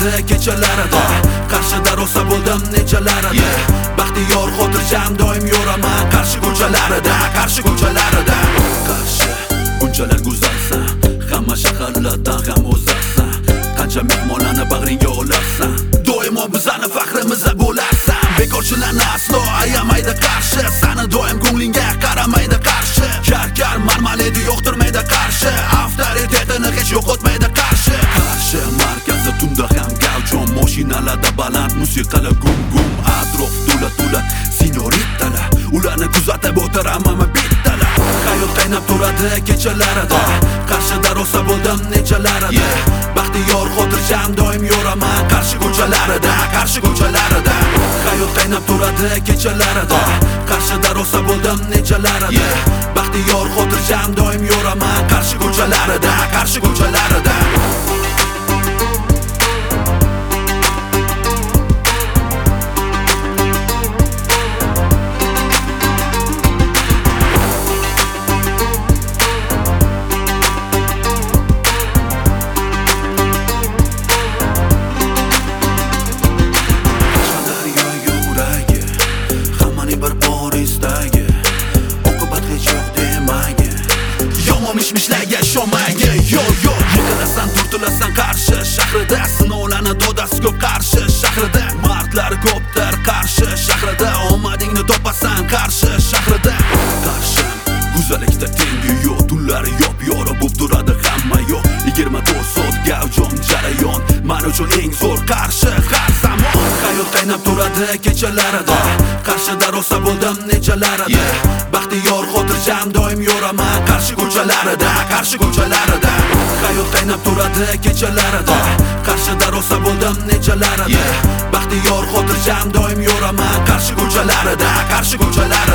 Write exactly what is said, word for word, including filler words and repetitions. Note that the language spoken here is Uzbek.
turadi kechalarida. Qarshida rosa bo'ldim nechalarida. Baxtiyor xotirjam doim yo'raman qarshi ko'chalarida, qarshi ko'chalarida. Qarshi bunchalar go'zalsan, hamma shaharlardan ham o'zarsan. Qancha mehmonlarni bag'ringga olarsan, doimo bizani faxrimizda bo'larsan. Bekorchilarni aslo ayamaydi qarshi, sani doim ko'nglingga qaramaydi qarshi. Kar-kar marmaledi yo'qtirmaydi qarshi, avtoritetini hech yo'qotmaydi qarshi. Qarshi markazi tunda ham gavjum, mashinalarda baland musiqalar gum-gum, atrof to'la-to'la sinyoritalar, ularni kuzatib o'tiraman bittalar. Hayot qaynab turadi kechalarida, qarshida rosa bo'ldim nechalarida. Baxtiyor xotirjam doim yo'raman qarshi ko'chalarida, qarshi ko'chalarida. Hayot qaynab turadi kechalarida, qarshida rosa bo'ldim nechalarida. Baxtiyor xotirjam doim yo'raman qarshi ko'chalarida, qarshi ko'chalarida. Mishmishlarga sho'maga yo yo yiqilasan turtilasan qarshi shahrida, sinovlarni dodasi ko'p qarshi shahrida, mardlar ko'pdir qarshi shahrida, omadingni topasan qarshi shahrida. Qarshi go'zallikda tengi yo'q, tunlar yop yora bo'lib turadi hamma yo'q. yigirma to'rt soat gavjum jarayon, men uchun eng zo'r qarshi har zamon. Hayot qaynab turadi kechalarida, qarshida rosa bo'ldim nechalarida. Baxtiyor xotirjam doim yo'raman qarshi ko'chalarida, qarshi ko'chalarida. Hayot qaynab turadi kechalarida, qarshida rosa bo'ldim nechalarida. Baxtiyor xotirjam doim yo'raman qarshi ko'chalarida, qarshi ko'chalarida.